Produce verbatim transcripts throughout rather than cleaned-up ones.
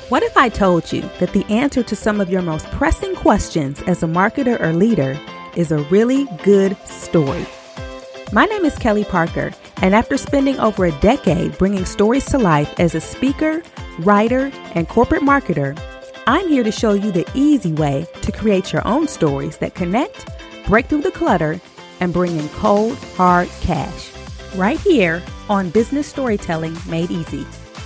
What if I told you that the answer to some of your most pressing questions as a marketer or leader is a really good story? My name is Kelly Parker, and after spending over a decade bringing stories to life as a speaker, writer, and corporate marketer, I'm here to show you the easy way to create your own stories that connect, break through the clutter, and bring in cold, hard cash. Right here on Business Storytelling Made Easy.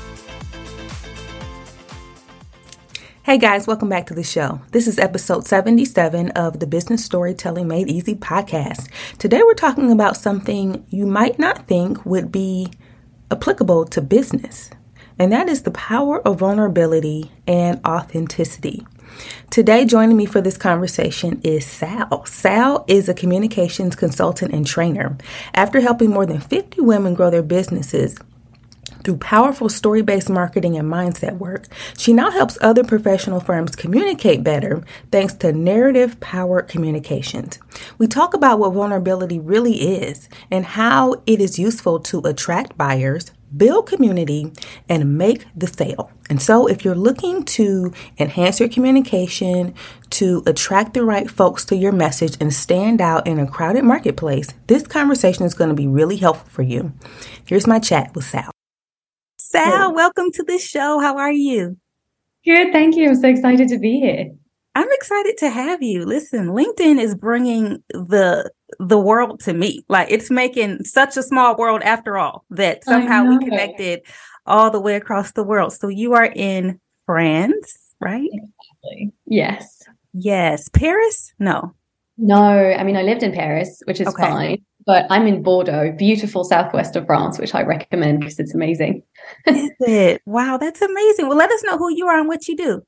Hey guys, welcome back to the show. This is episode seventy-seven of the Business Storytelling Made Easy podcast. Today we're talking about something you might not think would be applicable to business, and that is the power of vulnerability and authenticity. Today, joining me for this conversation is Sal. Sal is a communications consultant and trainer. After helping more than fifty women grow their businesses through powerful story-based marketing and mindset work, she now helps other professional firms communicate better thanks to narrative-powered communications. We talk about what vulnerability really is and how it is useful to attract buyers, build community, and make the sale. And so if you're looking to enhance your communication, to attract the right folks to your message and stand out in a crowded marketplace, this conversation is going to be really helpful for you. Here's my chat with Sal. Sal, welcome to the show. How are you? Good, thank you. I'm so excited to be here. I'm excited to have you. Listen, LinkedIn is bringing the the world to me. Like, it's making such a small world after all that somehow we connected all the way across the world. So you are in France, right? Exactly. Yes. Yes. Paris? No. No, I mean, I lived in Paris, which is okay. fine, but I'm in Bordeaux, beautiful southwest of France, which I recommend because it's amazing. Is it? Wow, that's amazing. Well, let us know who you are and what you do.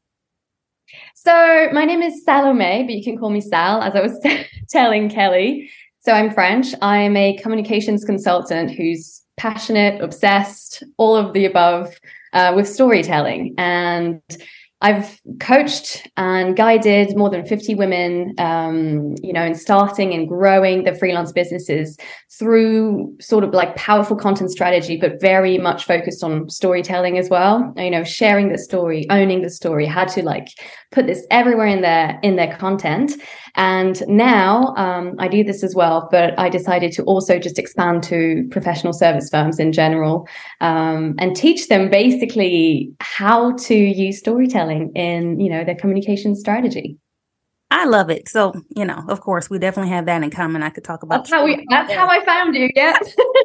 So my name is Salome, but you can call me Sal, as I was telling Kelly. So I'm French. I'm a communications consultant who's passionate, obsessed, all of the above uh, with storytelling. And I've coached and guided more than fifty women, um, you know, in starting and growing their freelance businesses through sort of like powerful content strategy, but very much focused on storytelling as well. You know, sharing the story, owning the story, how to like put this everywhere in their in their content. And now um, I do this as well, but I decided to also just expand to professional service firms in general um, and teach them basically how to use storytelling in, you know, their communication strategy. I love it. So, you know, of course, we definitely have that in common. I could talk about that's how we. That's how I found you. Yeah.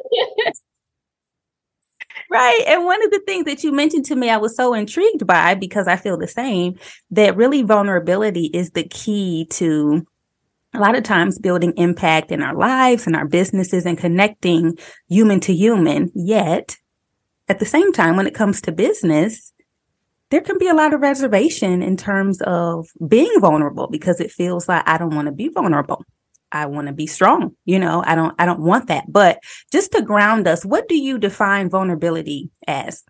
Right. And one of the things that you mentioned to me, I was so intrigued by, because I feel the same, that really vulnerability is the key to a lot of times building impact in our lives and our businesses and connecting human to human. Yet at the same time, when it comes to business, there can be a lot of reservation in terms of being vulnerable because it feels like I don't want to be vulnerable. I want to be strong. You know, I don't I don't want that. But just to ground us, what do you define vulnerability as?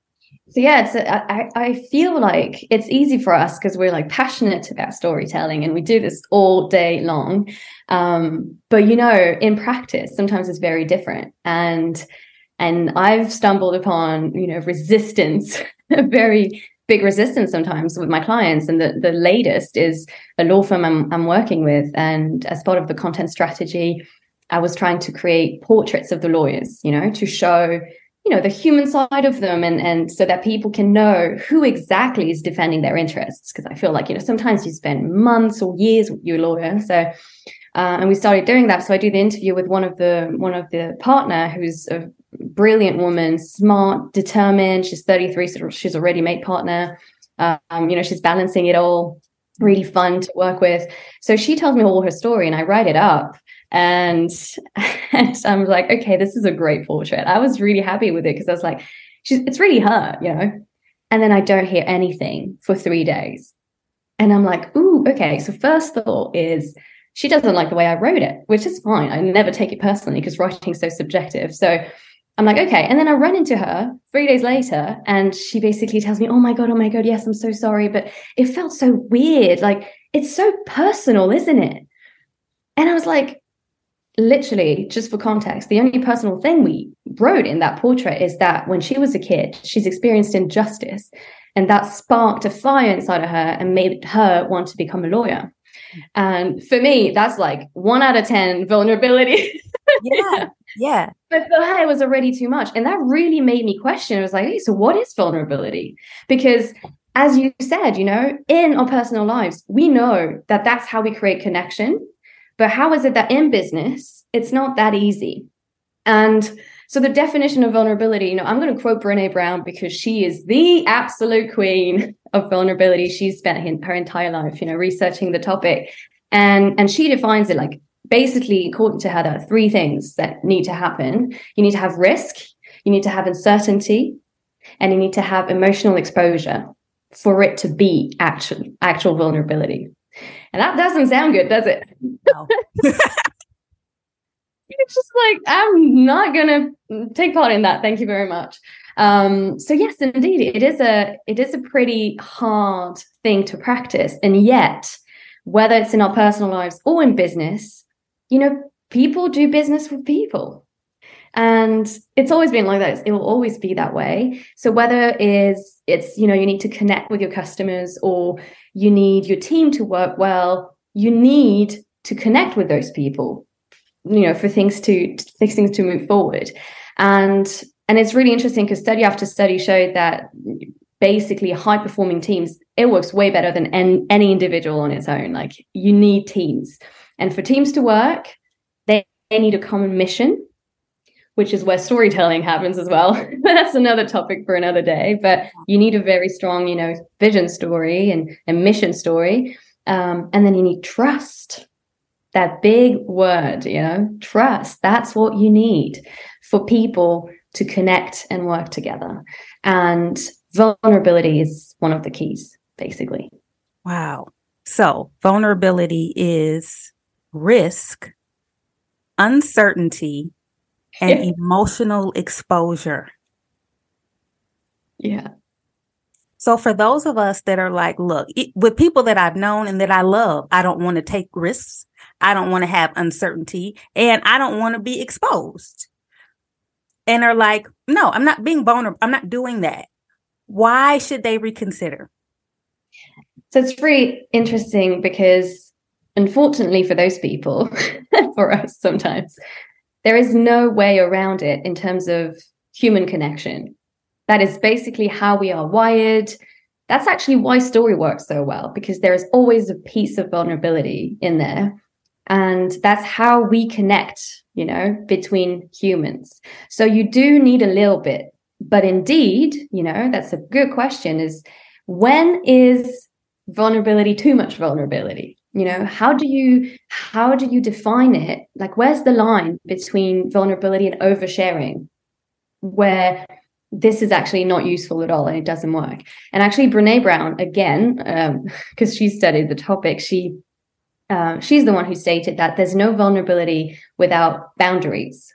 So, yeah, it's, I, I feel like it's easy for us because we're like passionate about storytelling and we do this all day long. Um, but, you know, in practice, sometimes it's very different. And and I've stumbled upon, you know, resistance, very big resistance sometimes with my clients. And the, the latest is a law firm I'm, I'm working with. And as part of the content strategy, I was trying to create portraits of the lawyers, you know, to show, you know, the human side of them. And, and so that people can know who exactly is defending their interests. Because I feel like, you know, sometimes you spend months or years with your lawyer. So, uh, and we started doing that. So I do the interview with one of the, one of the partner who's a brilliant woman, smart, determined. She's thirty-three, so she's a ready-made partner. Um, you know, she's balancing it all, really fun to work with. So she tells me all her story and I write it up. And, and I'm like, okay, this is a great portrait. I was really happy with it because I was like, she's, it's really her, you know. And then I don't hear anything for three days. And I'm like, ooh, okay. So first thought is she doesn't like the way I wrote it, which is fine. I never take it personally because writing's so subjective. So I'm like, okay. And then I run into her three days later and she basically tells me, oh my God, oh my God, yes, I'm so sorry. But it felt so weird. Like, it's so personal, isn't it? And I was like, literally, just for context, the only personal thing we wrote in that portrait is that when she was a kid, she's experienced injustice. And that sparked a fire inside of her and made her want to become a lawyer. And for me, that's like one out of ten vulnerability. Yeah, yeah. But for her, it was already too much. And that really made me question. I was like, hey, so what is vulnerability? Because as you said, you know, in our personal lives, we know that that's how we create connection. But how is it that in business, it's not that easy? And so the definition of vulnerability, you know, I'm going to quote Brené Brown because she is the absolute queen of vulnerability. She's spent her entire life, you know, researching the topic. And, and she defines it like, basically, according to her, there are three things that need to happen. You need to have risk, you need to have uncertainty, and you need to have emotional exposure for it to be actual, actual vulnerability. And that doesn't sound good, does it? No. It's just like, I'm not going to take part in that. Thank you very much. Um, so yes, indeed, it is a it is a pretty hard thing to practice. And yet, whether it's in our personal lives or in business, you know, people do business with people. And it's always been like that. It will always be that way. So whether it is it's, you know, you need to connect with your customers or you need your team to work well, you need to connect with those people, you know, for things to, for things to move forward. And, and it's really interesting because study after study showed that basically high performing teams, it works way better than any, any individual on its own. Like you need teams. And for teams to work, they, they need a common mission, which is where storytelling happens as well. That's another topic for another day. But you need a very strong, you know, vision story and, and mission story. Um, and then you need trust. That big word, you know, trust. That's what you need for people to connect and work together. And vulnerability is one of the keys, basically. Wow. So vulnerability is risk, uncertainty, and yeah. emotional exposure. Yeah. So for those of us that are like, look, it, with people that I've known and that I love, I don't want to take risks. I don't want to have uncertainty, and I don't want to be exposed. And are like, no, I'm not being vulnerable. I'm not doing that. Why should they reconsider? So it's really interesting because unfortunately for those people, for us sometimes, there is no way around it in terms of human connection. That is basically how we are wired. That's actually why story works so well, because there is always a piece of vulnerability in there. And that's how we connect, you know, between humans. So you do need a little bit. But indeed, you know, that's a good question is when is vulnerability too much vulnerability? You know, how do you how do you define it? Like, where's the line between vulnerability and oversharing where this is actually not useful at all and it doesn't work? And actually, Brené Brown, again, because um, she studied the topic, she Uh, she's the one who stated that there's no vulnerability without boundaries.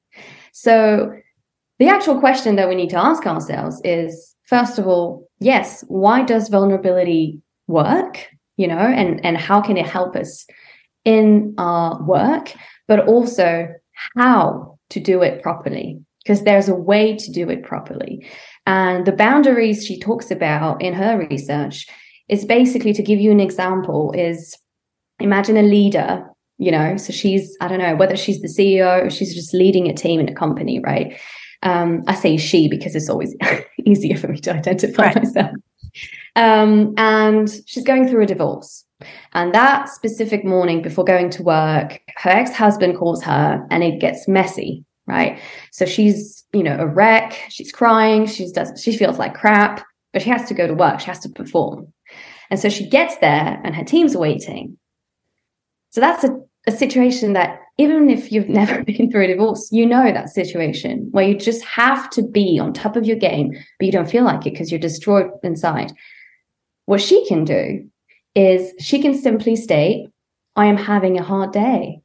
So the actual question that we need to ask ourselves is, first of all, yes, why does vulnerability work? You know, and, and how can it help us in our work, but also how to do it properly, because there's a way to do it properly. And the boundaries she talks about in her research is basically, to give you an example, is imagine a leader, you know, so she's, I don't know, whether she's the C E O or she's just leading a team in a company, right? Um, I say she because it's always easier for me to identify right. myself. Um, and she's going through a divorce. And that specific morning before going to work, her ex-husband calls her and it gets messy, right? So she's, you know, a wreck, she's crying, she's does, she feels like crap, but she has to go to work, she has to perform. And so she gets there and her team's waiting. So that's a, a situation that even if you've never been through a divorce, you know that situation where you just have to be on top of your game, but you don't feel like it because you're destroyed inside. What she can do is she can simply state, I am having a hard day.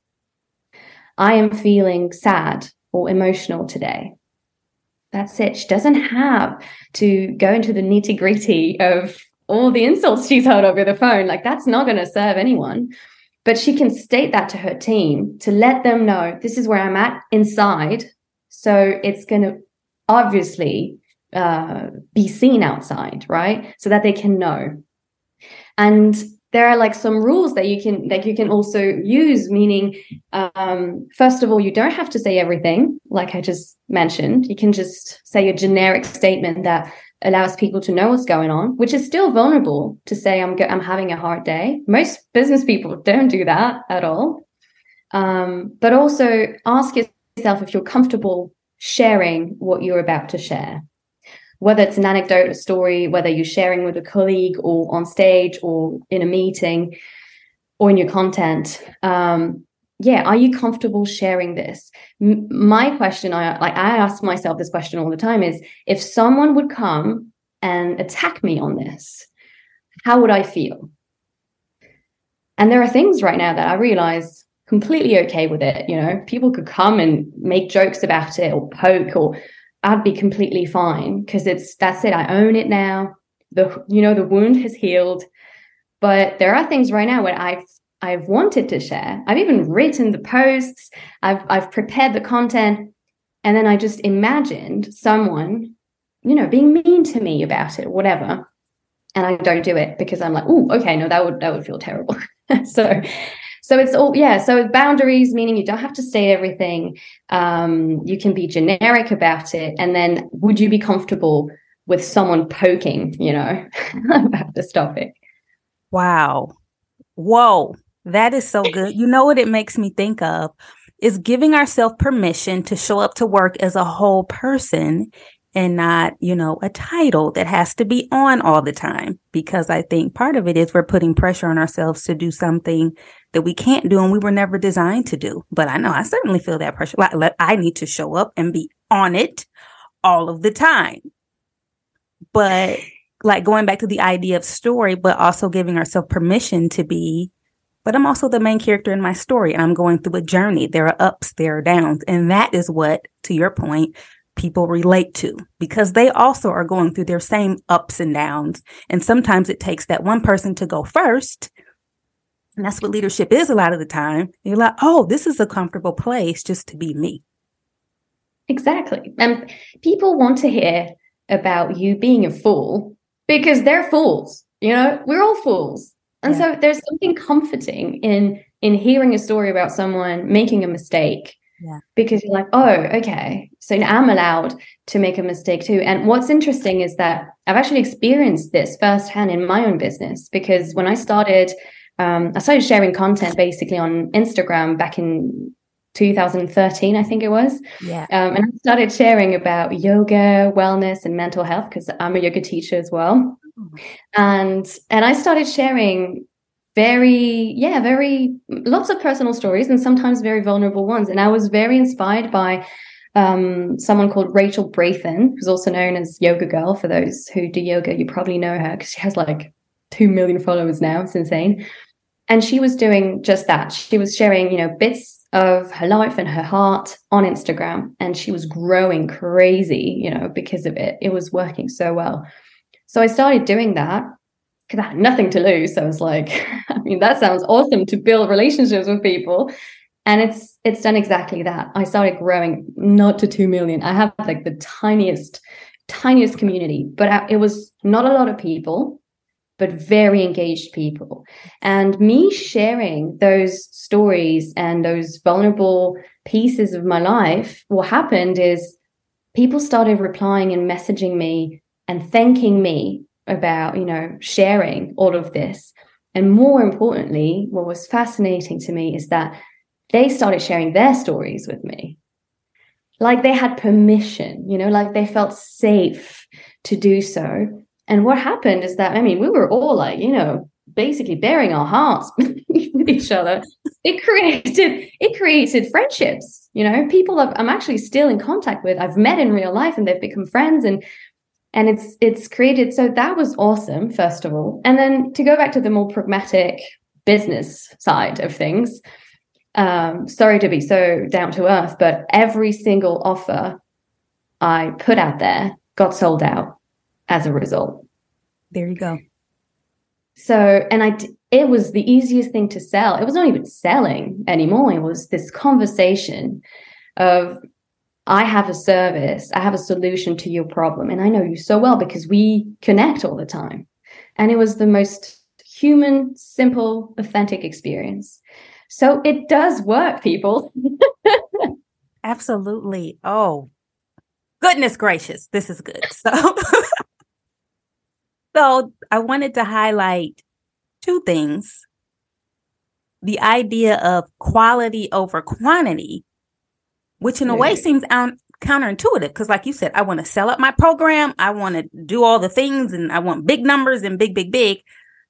I am feeling sad or emotional today. That's it. She doesn't have to go into the nitty-gritty of all the insults she's heard over the phone. Like, that's not going to serve anyone. But she can state that to her team to let them know this is where I'm at inside. So it's going to obviously uh, be seen outside, right? So that they can know. And there are like some rules that you can that you can also use, meaning, um, first of all, you don't have to say everything, like I just mentioned. You can just say a generic statement that allows people to know what's going on, which is still vulnerable to say, I'm, I'm having a hard day. Most business people don't do that at all. Um, but also ask yourself if you're comfortable sharing what you're about to share, whether it's an anecdote, a story, whether you're sharing with a colleague or on stage or in a meeting or in your content. Um, yeah, are you comfortable sharing this? M- my question, I like I ask myself this question all the time, is if someone would come and attack me on this, how would I feel? And there are things right now that I realize completely okay with it. You know, people could come and make jokes about it or poke, or I'd be completely fine because it's that's it. I own it now. The you know the wound has healed. But there are things right now where I've I've wanted to share. I've even written the posts. I've I've prepared the content, and then I just imagined someone, you know, being mean to me about it or whatever, and I don't do it because I'm like, oh, okay, no, that would that would feel terrible. so. So it's all, yeah. So boundaries, meaning you don't have to say everything. Um, you can be generic about it. And then would you be comfortable with someone poking, you know, about this topic? Wow. Whoa. That is so good. You know what it makes me think of is giving ourselves permission to show up to work as a whole person and not, you know, a title that has to be on all the time. Because I think part of it is we're putting pressure on ourselves to do something that we can't do and we were never designed to do. But I know I certainly feel that pressure. Like, I need to show up and be on it all of the time. But like going back to the idea of story, but also giving ourselves permission to be, but I'm also the main character in my story and I'm going through a journey. There are ups, there are downs. And that is what, to your point, people relate to because they also are going through their same ups and downs. And sometimes it takes that one person to go first. And that's what leadership is a lot of the time. You're like, oh, this is a comfortable place just to be me. Exactly. And people want to hear about you being a fool because they're fools. You know, we're all fools. And yeah. So there's something comforting in in hearing a story about someone making a mistake. Yeah. Because you're like, oh, okay, so now I'm allowed to make a mistake too. And what's interesting is that I've actually experienced this firsthand in my own business because when I started, um, I started sharing content basically on Instagram back in two thousand thirteen, I think it was. Yeah. Um, and I started sharing about yoga, wellness, and mental health because I'm a yoga teacher as well. Oh. And and I started sharing very, yeah, very lots of personal stories and sometimes very vulnerable ones. And I was very inspired by um, someone called Rachel Brathen, who's also known as Yoga Girl. For those who do yoga, you probably know her because she has like two million followers now. It's insane. And she was doing just that. She was sharing, you know, bits of her life and her heart on Instagram. And she was growing crazy, you know, because of it. It was working so well. So I started doing that because I had nothing to lose. So I was like, I mean, that sounds awesome to build relationships with people. And it's it's done exactly that. I started growing not to two million. I have like the tiniest, tiniest community, but I, it was not a lot of people, but very engaged people. And me sharing those stories and those vulnerable pieces of my life, what happened is people started replying and messaging me and thanking me about, you know, sharing all of this. And more importantly, what was fascinating to me is that they started sharing their stories with me. Like they had permission, you know, like they felt safe to do so. And what happened is that, I mean, we were all like, you know, basically bearing our hearts with each other. It created, it created friendships, you know, people that I'm actually still in contact with. I've met in real life and they've become friends. And And it's it's created, so that was awesome, first of all. And then to go back to the more pragmatic business side of things, um, sorry to be so down to earth, but every single offer I put out there got sold out as a result. There you go. So, and I, it was the easiest thing to sell. It was not even selling anymore. It was this conversation of, I have a service, I have a solution to your problem, and I know you so well because we connect all the time. And it was the most human, simple, authentic experience. So it does work, people. Absolutely. Oh, goodness gracious. This is good. So, so I wanted to highlight two things. The idea of quality over quantity, which in a way seems un- counterintuitive because, like you said, I want to sell up my program. I want to do all the things and I want big numbers and big, big, big.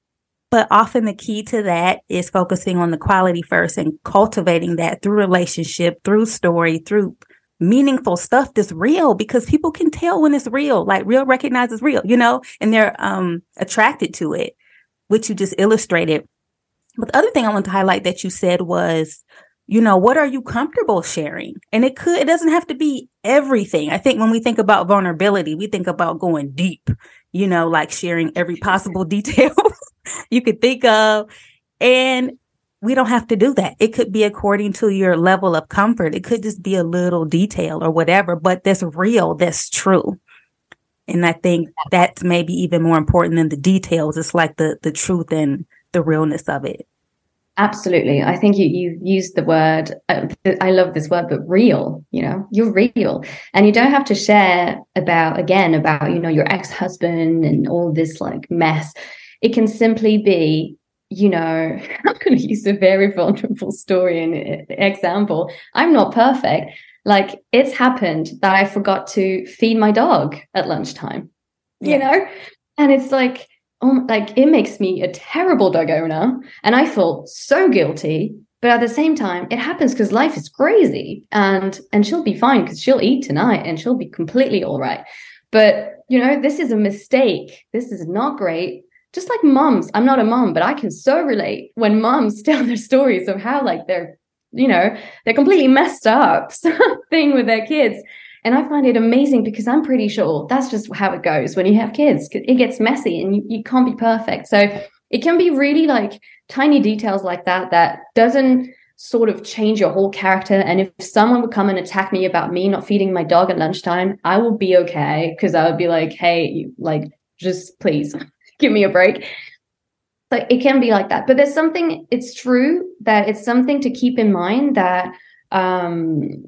But often the key to that is focusing on the quality first and cultivating that through relationship, through story, through meaningful stuff that's real, because people can tell when it's real, like real recognizes real, you know, and they're um, attracted to it, which you just illustrated. But the other thing I want to highlight that you said was, you know, what are you comfortable sharing? And it could, it doesn't have to be everything. I think when we think about vulnerability, we think about going deep, you know, like sharing every possible detail you could think of. And we don't have to do that. It could be according to your level of comfort. It could just be a little detail or whatever, but that's real, that's true. And I think that's maybe even more important than the details. It's like the the truth and the realness of it. Absolutely. I think you, you used the word, uh, I love this word, but real, you know, you're real. And you don't have to share about, again, about, you know, your ex-husband and all this like mess. It can simply be, you know, I'm going to use a very vulnerable story and example. I'm not perfect. Like it's happened that I forgot to feed my dog at lunchtime, yeah. you know, and it's like, oh, like it makes me a terrible dog owner and I feel so guilty. But at the same time, it happens because life is crazy and and she'll be fine because she'll eat tonight and she'll be completely all right. But, you know, this is a mistake. This is not great. Just like moms, I'm not a mom, but I can so relate when moms tell their stories of how like they're, you know, they're completely messed up thing with their kids. And I find it amazing because I'm pretty sure that's just how it goes when you have kids. It gets messy and you, you can't be perfect. So it can be really like tiny details like that that doesn't sort of change your whole character. And if someone would come and attack me about me not feeding my dog at lunchtime, I will be okay because I would be like, hey, you, like, just please give me a break. Like it can be like that. But there's something, it's true that it's something to keep in mind that um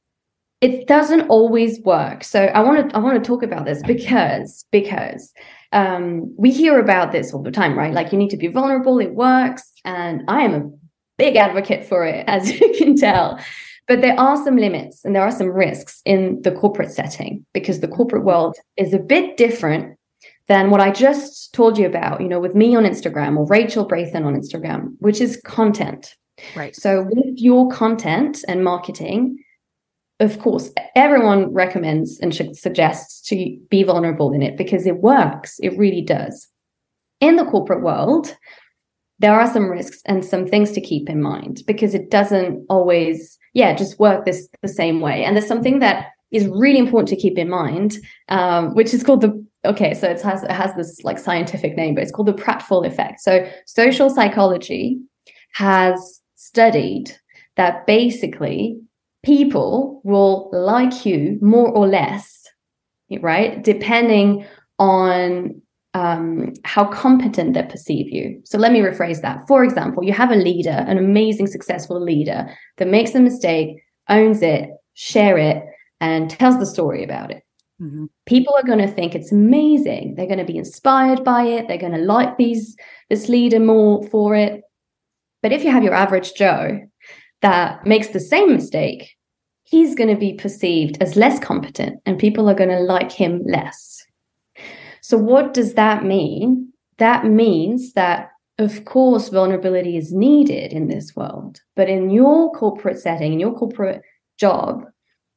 it doesn't always work. So I want to I want to talk about this because because um, we hear about this all the time, right? Like you need to be vulnerable. It works, and I am a big advocate for it, as you can tell. But there are some limits and there are some risks in the corporate setting because the corporate world is a bit different than what I just told you about. You know, with me on Instagram or Rachel Braithen on Instagram, which is content. Right. So with your content and marketing, of course, everyone recommends and should suggests to be vulnerable in it because it works. It really does. In the corporate world, there are some risks and some things to keep in mind because it doesn't always, yeah, just work this the same way. And there's something that is really important to keep in mind, um, which is called the, okay, so it has, it has this like scientific name, but it's called the Pratfall effect. So social psychology has studied that basically people will like you more or less, right? Depending on um, how competent they perceive you. So let me rephrase that. For example, you have a leader, an amazing, successful leader that makes a mistake, owns it, share it, and tells the story about it. Mm-hmm. People are going to think it's amazing. They're going to be inspired by it. They're going to like these this leader more for it. But if you have your average Joe that makes the same mistake, he's going to be perceived as less competent and people are going to like him less. So what does that mean? That means that, of course, vulnerability is needed in this world. But in your corporate setting, in your corporate job,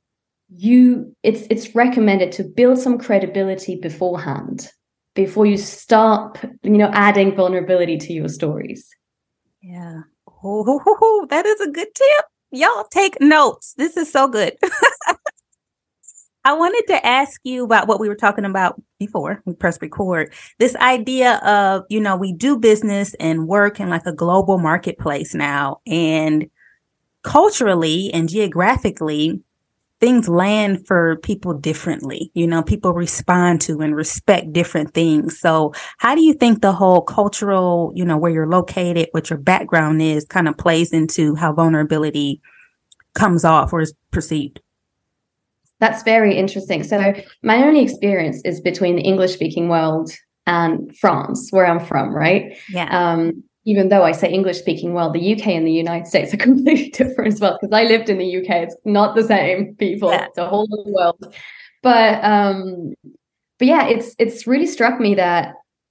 you it's it's recommended to build some credibility beforehand, before you start, you know, adding vulnerability to your stories. Yeah. Oh, that is a good tip. Y'all take notes. This is so good. I wanted to ask you about what we were talking about before we press record. This idea of, you know, we do business and work in like a global marketplace now. And culturally and geographically, things land for people differently. You know, people respond to and respect different things. So how do you think the whole cultural, you know, where you're located, what your background is, kind of plays into how vulnerability comes off or is perceived? That's very interesting. So my only experience is between the English speaking world and France, where I'm from, right? Yeah. Um, even though I say English speaking world, the U K and the United States are completely different as well, because I lived in the U K. It's not the same people. Yeah. It's a whole other world. But um, but yeah, it's it's really struck me that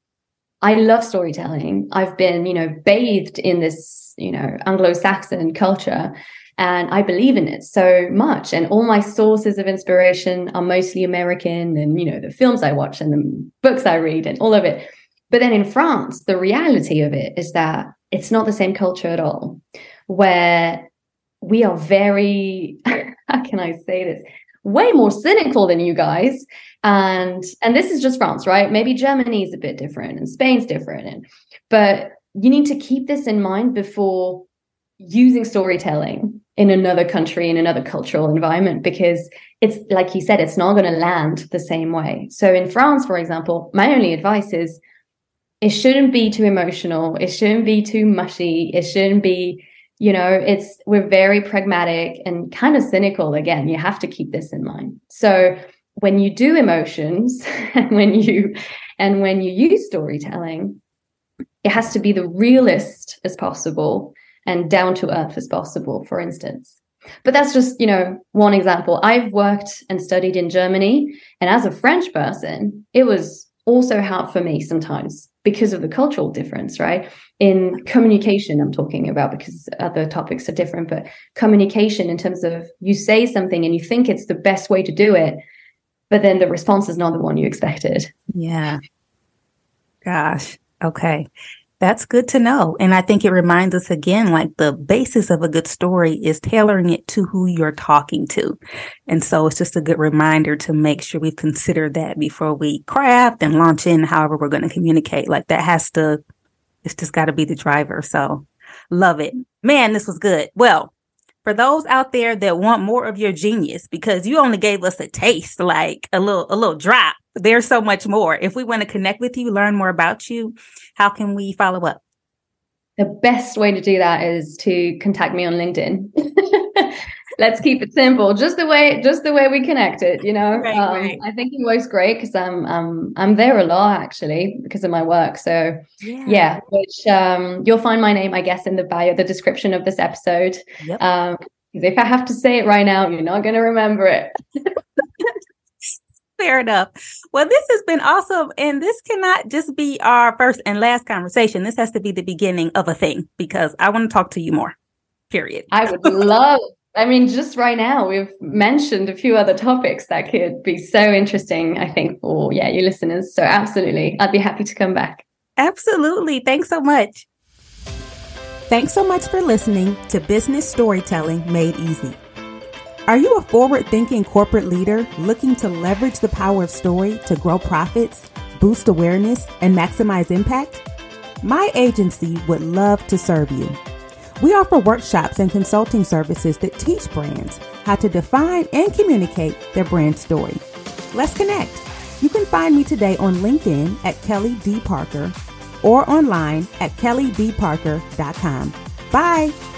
I love storytelling. I've been, you know, bathed in this, you know, Anglo-Saxon culture. And I believe in it so much. And all my sources of inspiration are mostly American, and, you know, the films I watch and the books I read and all of it. But then in France, the reality of it is that it's not the same culture at all, where we are very, how can I say this, way more cynical than you guys. And and this is just France, right? Maybe Germany is a bit different and Spain's different. And, but you need to keep this in mind before using storytelling in another country, in another cultural environment, because it's like you said, it's not going to land the same way. So in France, for example, my only advice is it shouldn't be too emotional. It shouldn't be too mushy. It shouldn't be, you know, it's, we're very pragmatic and kind of cynical. Again, you have to keep this in mind. So when you do emotions and when you, and when you use storytelling, it has to be the realist as possible and down to earth as possible, for instance. But that's just, you know, one example. I've worked and studied in Germany, and as a French person, it was also hard for me sometimes because of the cultural difference, right? In communication, I'm talking about, because other topics are different, but communication in terms of you say something and you think it's the best way to do it, but then the response is not the one you expected. Yeah. Gosh. Okay. That's good to know. And I think it reminds us again, like the basis of a good story is tailoring it to who you're talking to. And so it's just a good reminder to make sure we consider that before we craft and launch in however we're going to communicate. Like that has to, it's just got to be the driver. So love it. Man, this was good. Well, for those out there that want more of your genius, because you only gave us a taste, like a little, a little drop, there's so much more. If we want to connect with you, learn more about you, how can we follow up? The best way to do that is to contact me on LinkedIn. Let's keep it simple, just the way, just the way we connected. You know, right, um, right. I think it works great because I'm, um, I'm there a lot actually because of my work. So yeah, yeah which um, you'll find my name, I guess, in the bio, the description of this episode. Yep. Um, if I have to say it right now, you're not going to remember it. Fair enough. Well, this has been awesome. And this cannot just be our first and last conversation. This has to be the beginning of a thing, because I want to talk to you more, period. I would love, I mean, just right now, we've mentioned a few other topics that could be so interesting, I think, for, yeah, you listeners. So absolutely, I'd be happy to come back. Absolutely. Thanks so much. Thanks so much for listening to Business Storytelling Made Easy. Are you a forward-thinking corporate leader looking to leverage the power of story to grow profits, boost awareness, and maximize impact? My agency would love to serve you. We offer workshops and consulting services that teach brands how to define and communicate their brand story. Let's connect. You can find me today on LinkedIn at Kelly D. Parker or online at kelly d parker dot com. Bye.